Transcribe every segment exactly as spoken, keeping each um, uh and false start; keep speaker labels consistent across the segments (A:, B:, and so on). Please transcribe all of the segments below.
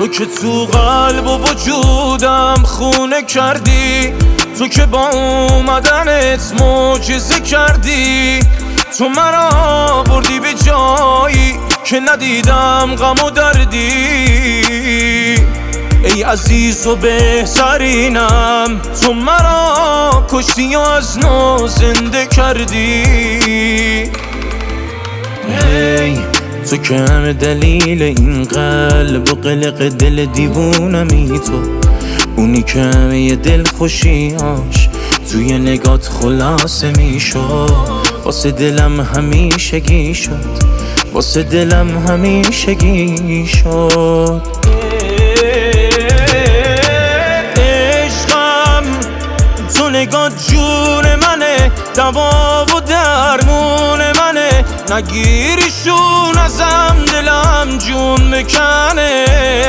A: که تو قلب و وجودم خونه کردی، تو که با اومدنت معجزه کردی. تو مرا بردی به جایی که ندیدم غم و دردی. ای عزیز و بهترینم، تو مرا کشتی و از نو زنده کردی. هی تو که همه دلیل این قلب و قلق دل دیوونمی، تو اونی که همه دل خوشیاش توی نگات خلاصه میشد. واسه دلم همیشگی شد، واسه دلم همیشگی شد. عشقم تو نگات جون منه، دوا و درمون منه. نگیریشون ازم دلم جون بکنه.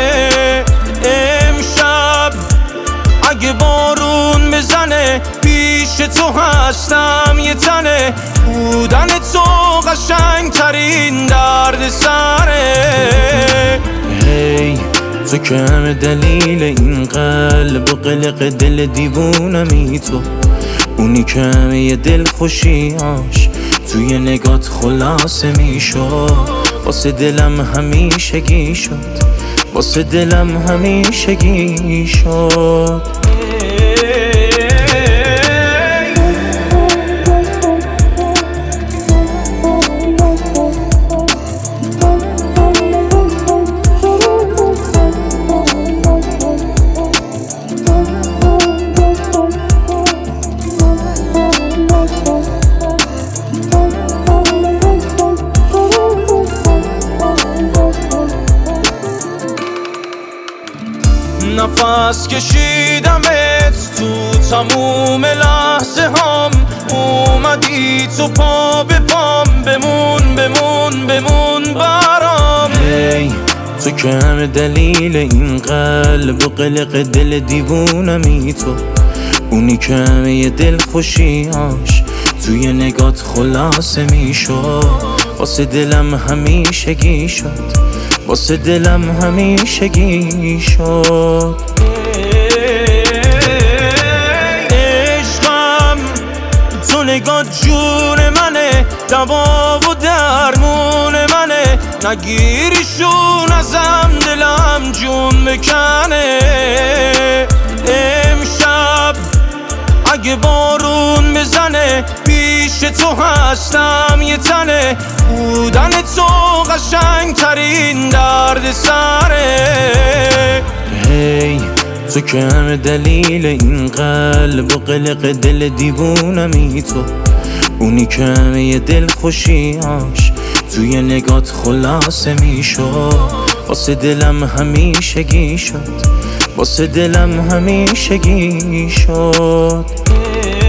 A: امشب اگه بارون بزنه پیش تو هستم یه تنه. بودن تو قشنگ ترین درد سره. هی تو که همه دلیل این قلب و قلق دل دیوونمی، تو اونی که همه دل خوشیاش توی نگات خلاصه میشد. واسه دلم همیشگی شد، واسه دلم همیشگی شد. نفس کشیدمت تو تموم لحظه هام، اومدی تو پا به پام، بمون بمون بمون برام. هی تو که همه دلیل این قلب و قلق دل دیوونمی، تو اونی که همه دل خوشیاش توی نگات خلاصه میشد. واسه دلم همیشگی شد، واسه دلم همیشگی شد. عشقم تو نگات جون منه، دوا و درمون منه. نگیریشون ازم دلم جون بکنه. امشب اگه بارون بزنه پیش تو هستم یه تنه. بودن تو قشنگ ترین درد سره. هی تو که همه دلیل این قلب و قلق دل دیوونمی، تو اونی که همه دل خوشیاش توی نگات خلاصه میشد. واسه دلم همیشگی شد، واسه دلم همیشگی شد.